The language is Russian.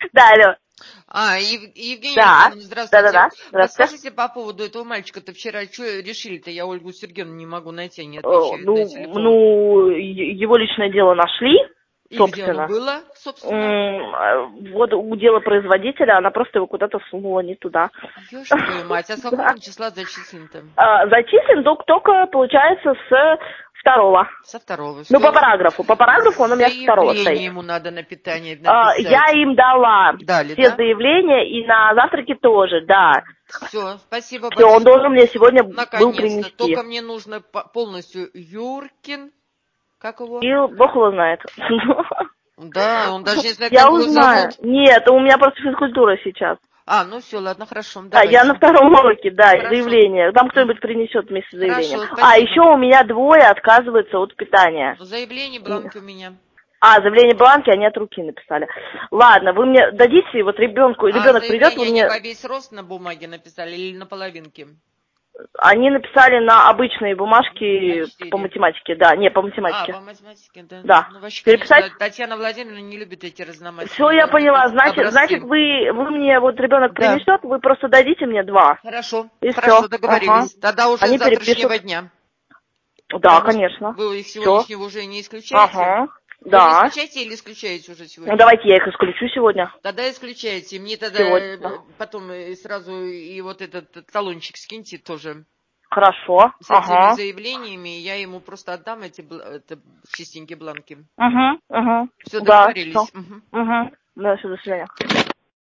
Да, алло. Евгения Да. Александровна, здравствуйте. Да-да-да. Здравствуйте. Расскажите по поводу этого мальчика-то вчера, что решили-то? Я Ольгу Сергеевну не могу найти, они отвечают на телефон. Его личное дело нашли, И где оно собственно. было, собственно? Вот у делопроизводителя она просто его куда-то сунула не туда. Ёшки твою мать, а с какого он числа зачислен-то? Зачислен только, получается, с второго. Со второго. Ну, по Все. параграфу. По параграфу он у меня с второго стоит. Заявление ему надо на питание Я написать. им дала Дали, все да? заявления, и на завтраке тоже, да. Все, спасибо Все, он большое. должен мне сегодня был Наконец-то. принести. Только мне нужно полностью Юркин. Как его? И Бог его знает. Да, он даже не знает, Я как его узнаю. зовут. Нет, у меня просто физкультура сейчас. Ну все, ладно, хорошо, Да, я на давайте. втором уроке, да, Хорошо. заявление. Там кто-нибудь принесет вместе с заявлением. Хорошо, А спасибо. еще у меня двое отказываются от питания. Заявление, бланки у меня. Заявление бланки они от руки написали. Ладно, вы мне дадите, вот ребенок придет, вы Заявление они мне... во весь рост на бумаге написали или на половинке? Они написали на обычные бумажки по А4. математике, да, не, по математике. По математике, да. Да. Ну, вообще, Переписать? конечно, Татьяна Владимировна не любит эти Все, разномастные я поняла. Значит, образцы. вы мне, вот ребенок Да. принесет, вы просто дадите мне два. Хорошо, И хорошо, все. Ага. договорились. Тогда уже Они с перепишут. завтрашнего дня. Да, Потому что конечно. вы их Все. сегодняшнего уже не исключаете. Ага. Вы не Да. исключаете или исключаете уже Ну, сегодня? давайте я их исключу сегодня. Тогда исключайте. Мне тогда Сегодня. потом сразу и вот этот талончик скиньте тоже Хорошо. с этими Ага. заявлениями. Я ему просто отдам эти чистенькие бланки. Угу. Угу. Все, Да, все. договорились. Мгм. Угу. Да, все, до свидания.